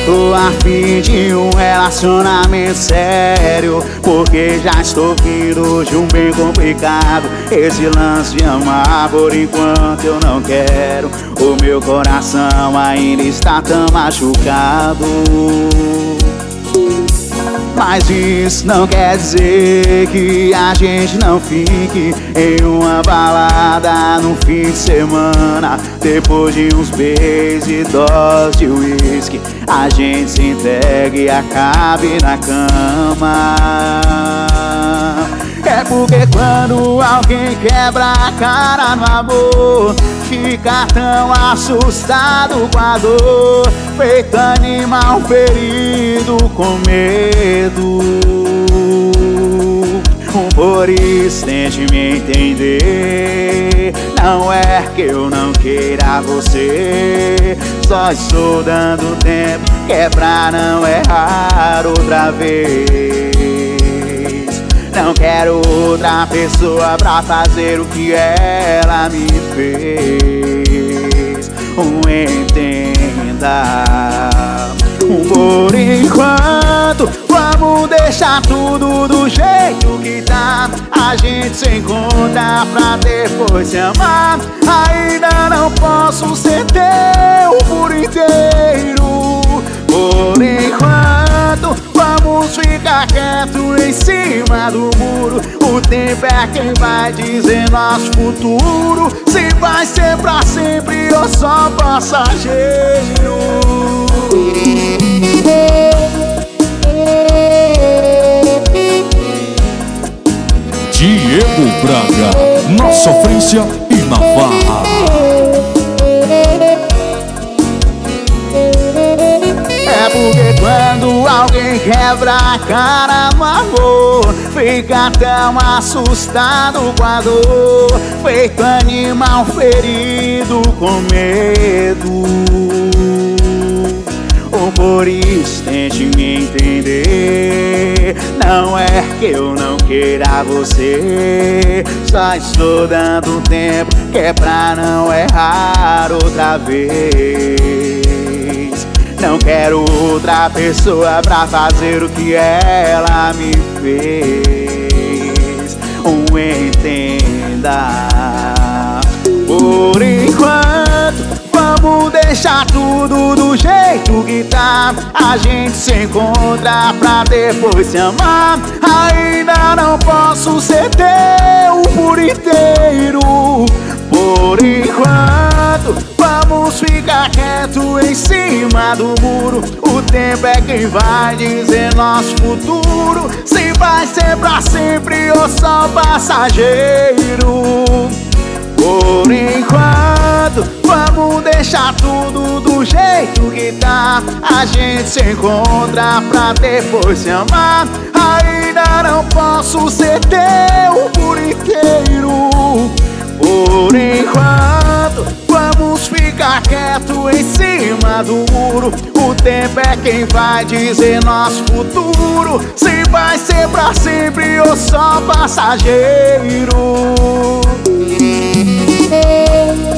tô a fim de um relacionamento sério, porque já estou vindo de um bem complicado. Esse lance de amar por enquanto eu não quero. O meu coração ainda está tão machucado. Mas isso não quer dizer que a gente não fique em uma balada no fim de semana. Depois de uns beijos e doses de uísque, a gente se entregue e acabe na cama. É porque quando alguém quebra a cara no amor, fica tão assustado com a dor, feito animal ferido com medo. Por isso tente me entender. Não é que eu não queira você, só estou dando tempo que é pra não errar outra vez. Não quero outra pessoa pra fazer o que ela me fez. Entenda. Por enquanto, vamos deixar tudo do jeito que tá. A gente se encontra pra depois se amar. Ainda não posso ser teu por inteiro. Por enquanto, vamos ficar quieto em cima do muro. O tempo é quem vai dizer nosso futuro, se vai ser pra sempre ou só passageiro. Diego Braga, na sofrência e na farra. É porque quando alguém quebra a cara no amor, fica tão assustado com a dor, feito animal ferido com medo. Por isso tente me entender. Não é que eu não queira você, só estou dando tempo que é pra não errar outra vez. Não quero outra pessoa pra fazer o que ela me fez. Entenda. Por enquanto, vamos deixar tudo do jeito que tá. A gente se encontra pra depois se amar. Ainda não posso ser teu por inteiro. Por enquanto, vamos ficar quieto em cima do muro. O tempo é quem vai dizer nosso futuro, se vai ser pra sempre ou só passageiro. Por enquanto, vamos deixar tudo do jeito que tá. A gente se encontra pra depois se amar. Ainda não posso ser teu por inteiro. Por enquanto, vamos ficar quieto em cima do muro. O tempo é quem vai dizer nosso futuro, se vai ser pra sempre ou só passageiro.